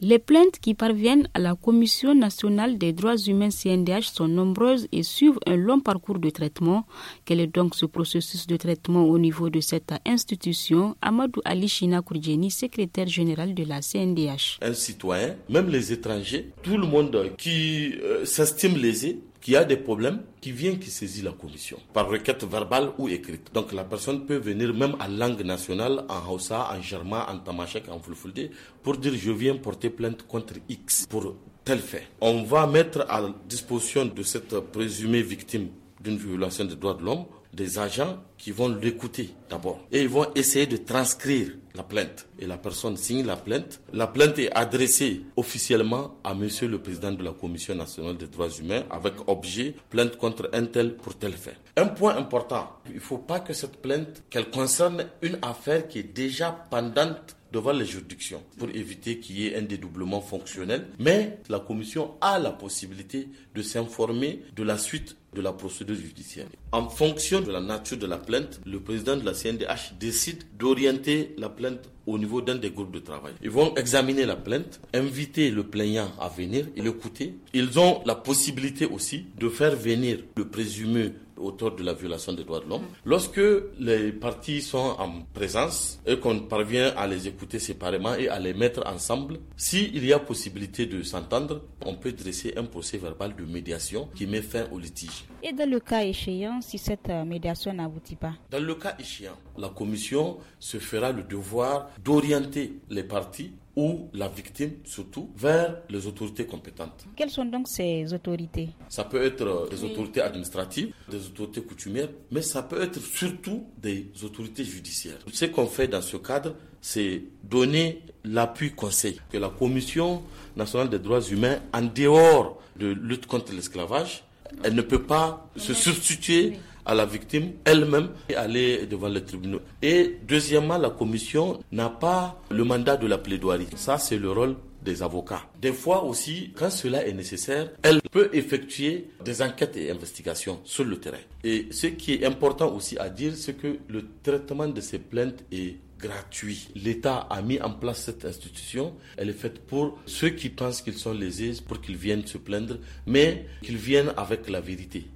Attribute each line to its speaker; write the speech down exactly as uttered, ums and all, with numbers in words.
Speaker 1: Les plaintes qui parviennent à la Commission nationale des droits humains C N D H sont nombreuses et suivent un long parcours de traitement. Quel est donc ce processus de traitement au niveau de cette institution? Amadou Ali China Kourdieni, secrétaire général de la C N D H.
Speaker 2: Un citoyen, même les étrangers, tout le monde qui euh, s'estime lésé, qui a des problèmes, qui vient, qui saisit la commission, par requête verbale ou écrite. Donc la personne peut venir même en langue nationale, en Hausa, en Germain, en Tamashek, en Fulfulde, pour dire je viens porter plainte contre X pour tel fait. On va mettre à disposition de cette présumée victime d'une violation des droits de l'homme des agents qui vont l'écouter d'abord. Et ils vont essayer de transcrire la plainte. Et la personne signe la plainte. La plainte est adressée officiellement à monsieur le président de la Commission nationale des droits humains avec objet plainte contre un tel pour tel fait. Un point important, il ne faut pas que cette plainte, qu'elle concerne une affaire qui est déjà pendante devant les juridictions pour éviter qu'il y ait un dédoublement fonctionnel. Mais la commission a la possibilité de s'informer de la suite de la procédure judiciaire. En fonction de la nature de la plainte, le président de la C N D H décide d'orienter la plainte au niveau d'un des groupes de travail. Ils vont examiner la plainte, inviter le plaignant à venir et l'écouter. Ils ont la possibilité aussi de faire venir le présumé auteur de la violation des droits de l'homme. Lorsque les parties sont en présence et qu'on parvient à les écouter séparément et à les mettre ensemble, s'il y a possibilité de s'entendre, on peut dresser un procès verbal de médiation qui met fin au litige.
Speaker 1: Et dans le cas échéant, si cette médiation n'aboutit pas?
Speaker 2: Dans le cas échéant, la commission se fera le devoir d'orienter les parties ou la victime surtout vers les autorités compétentes.
Speaker 1: Quelles sont donc ces autorités?
Speaker 2: Ça peut être des autorités administratives, des autorités coutumières, mais ça peut être surtout des autorités judiciaires. Ce qu'on fait dans ce cadre, c'est donner l'appui conseil que la Commission nationale des droits humains, en dehors de lutte contre l'esclavage, elle ne peut pas se substituer à la victime elle-même et aller devant les tribunaux. Et deuxièmement, la commission n'a pas le mandat de la plaidoirie. Ça, c'est le rôle des avocats. Des fois aussi, quand cela est nécessaire, elle peut effectuer des enquêtes et investigations sur le terrain. Et ce qui est important aussi à dire, c'est que le traitement de ces plaintes est gratuit. L'État a mis en place cette institution. Elle est faite pour ceux qui pensent qu'ils sont lésés, pour qu'ils viennent se plaindre, mais qu'ils viennent avec la vérité.